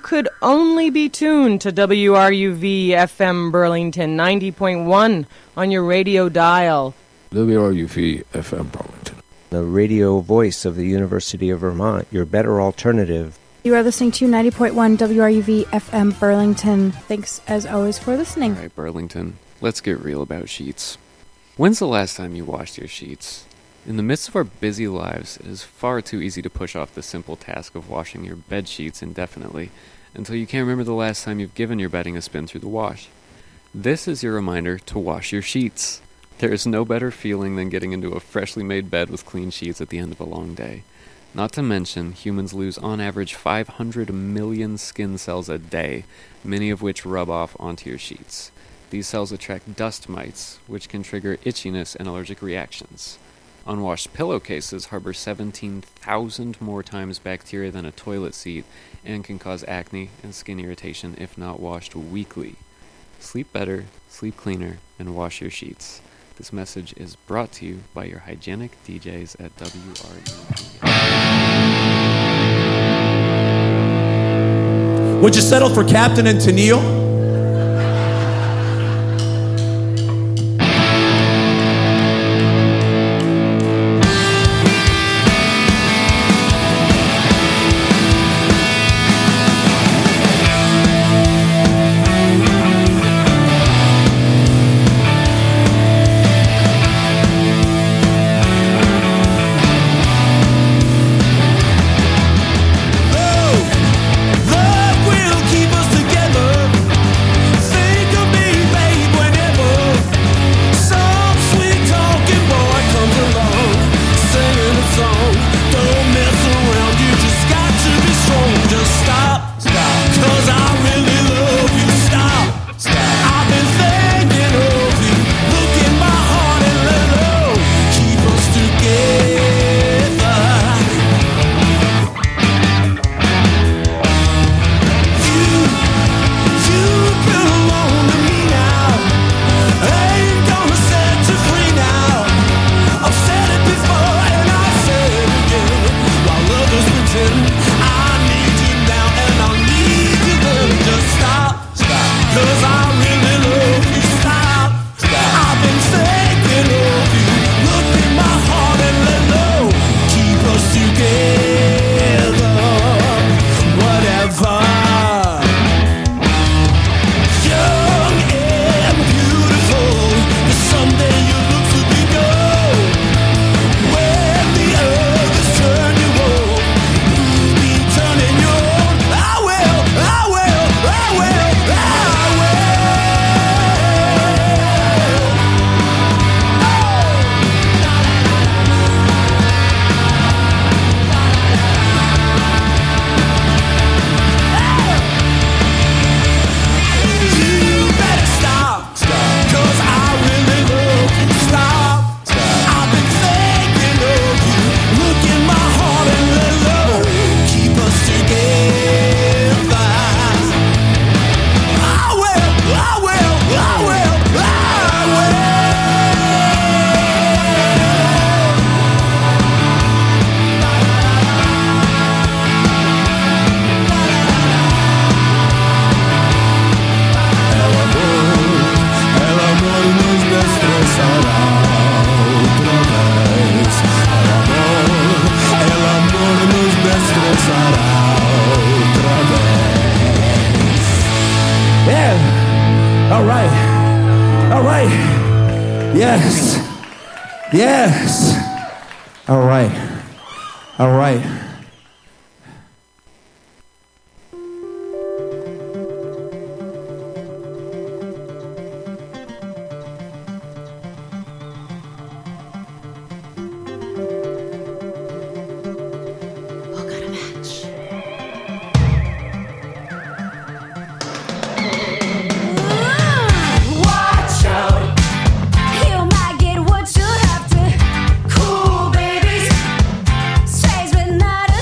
could only be tuned to WRUV FM Burlington 90.1 on your radio dial. WRUV FM Burlington, the radio voice of the University of Vermont, your better alternative. You are listening to 90.1 WRUV FM Burlington. Thanks, as always, for listening. All right, Burlington, let's get real about sheets. When's the last time you washed your sheets? In the midst of our busy lives, it is far too easy to push off the simple task of washing your bed sheets indefinitely until you can't remember the last time you've given your bedding a spin through the wash. This is your reminder to wash your sheets. There is no better feeling than getting into a freshly made bed with clean sheets at the end of a long day. Not to mention, humans lose on average 500 million skin cells a day, many of which rub off onto your sheets. These cells attract dust mites, which can trigger itchiness and allergic reactions. Unwashed pillowcases harbor 17,000 more times bacteria than a toilet seat and can cause acne and skin irritation if not washed weekly. Sleep better, sleep cleaner, and wash your sheets. This message is brought to you by your hygienic DJs at WRUV. Would you settle for Captain and Tennille? Yes. Yes. All right. All right. Cool babies, stays with not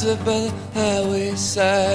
up by the highway side.